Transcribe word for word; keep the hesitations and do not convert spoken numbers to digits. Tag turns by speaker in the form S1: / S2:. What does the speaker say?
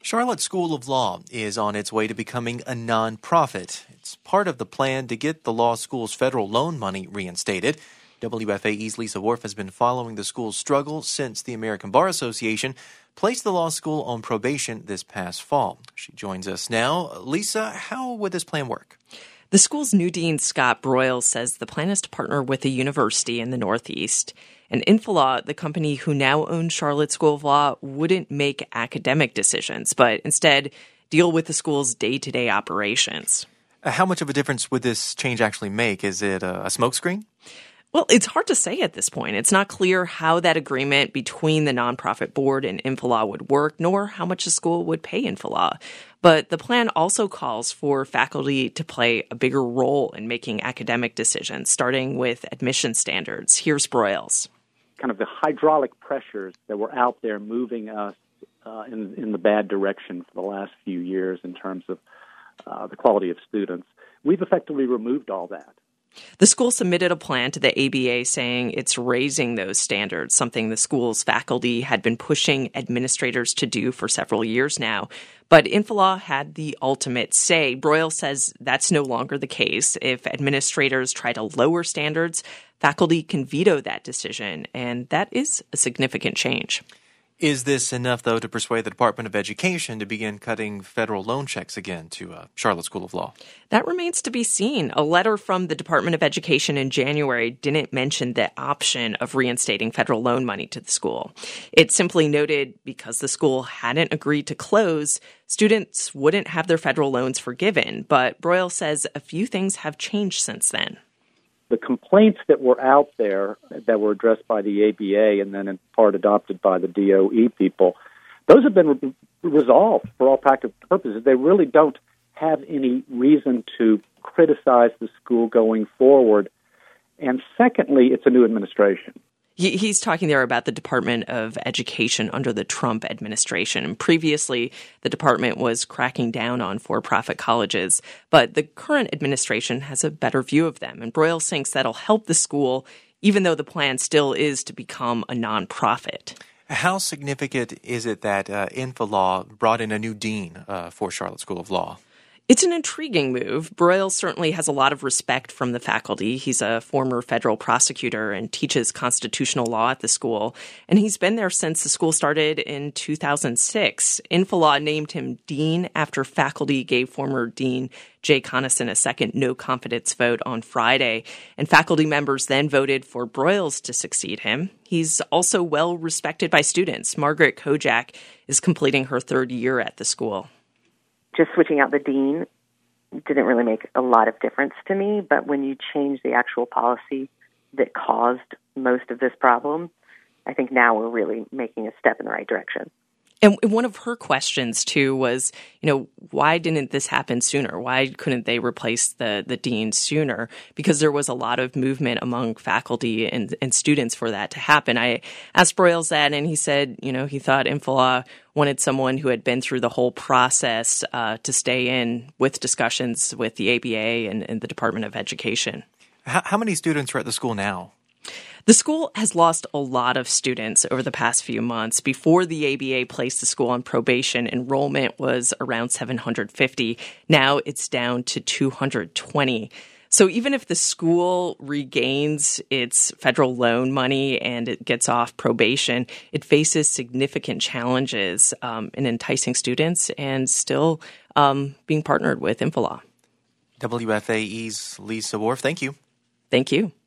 S1: Charlotte School of Law is on its way to becoming a nonprofit. It's part of the plan to get the law school's federal loan money reinstated. W F A E's Lisa Worf has been following the school's struggle since the American Bar Association placed the law school on probation this past fall. She joins us now. Lisa, how would this plan work?
S2: The school's new dean, Scott Broyles, says the plan is to partner with a university in the Northeast. And Infolaw, the company who now owns Charlotte School of Law, wouldn't make academic decisions, but instead deal with the school's day-to-day operations.
S1: How much of a difference would this change actually make? Is it a, a smokescreen?
S2: Well, it's hard to say at this point. It's not clear how that agreement between the nonprofit board and Infolaw would work, nor how much the school would pay Infolaw. But the plan also calls for faculty to play a bigger role in making academic decisions, starting with admission standards. Here's Broyles.
S3: Kind of the hydraulic pressures that were out there moving us uh, in, in the bad direction for the last few years in terms of uh, the quality of students. We've effectively removed all that.
S2: The school submitted a plan to the A B A saying it's raising those standards, something the school's faculty had been pushing administrators to do for several years now. But Infolaw had the ultimate say. Broyles says that's no longer the case. If administrators try to lower standards, faculty can veto that decision, and that is a significant change.
S1: Is this enough, though, to persuade the Department of Education to begin cutting federal loan checks again to uh, Charlotte School of Law?
S2: That remains to be seen. A letter from the Department of Education in January didn't mention the option of reinstating federal loan money to the school. It simply noted because the school hadn't agreed to close, students wouldn't have their federal loans forgiven. But Broyles says a few things have changed since then.
S3: The complaints that were out there that were addressed by the A B A and then in part adopted by the D O E people, those have been re- resolved for all practical purposes. They really don't have any reason to criticize the school going forward. And secondly, it's a new administration.
S2: He's talking there about the Department of Education under the Trump administration. And previously, the department was cracking down on for-profit colleges, but the current administration has a better view of them. And Broyles thinks that'll help the school, even though the plan still is to become a nonprofit.
S1: How significant is it that uh, Infolaw brought in a new dean uh, for Charlotte School of Law?
S2: It's an intriguing move. Broyles certainly has a lot of respect from the faculty. He's a former federal prosecutor and teaches constitutional law at the school. And he's been there since the school started in two thousand six. Infolaw named him dean after faculty gave former dean Jay Connison a second no-confidence vote on Friday. And faculty members then voted for Broyles to succeed him. He's also well respected by students. Margaret Kojak is completing her third year at the school.
S4: Just switching out the dean didn't really make a lot of difference to me, but when you change the actual policy that caused most of this problem, I think now we're really making a step in the right direction.
S2: And one of her questions, too, was, you know, why didn't this happen sooner? Why couldn't they replace the, the dean sooner? Because there was a lot of movement among faculty and, and students for that to happen. I asked Broyles that, and he said, you know, he thought Infolaw wanted someone who had been through the whole process uh, to stay in with discussions with the A B A and, and the Department of Education.
S1: How, how many students are at the school now?
S2: The school has lost a lot of students over the past few months. Before the A B A placed the school on probation, enrollment was around seven hundred fifty. Now it's down to two hundred twenty. So even if the school regains its federal loan money and it gets off probation, it faces significant challenges um, in enticing students and still um, being partnered with Infolaw.
S1: W F A E's Lisa Worf, thank you.
S2: Thank you.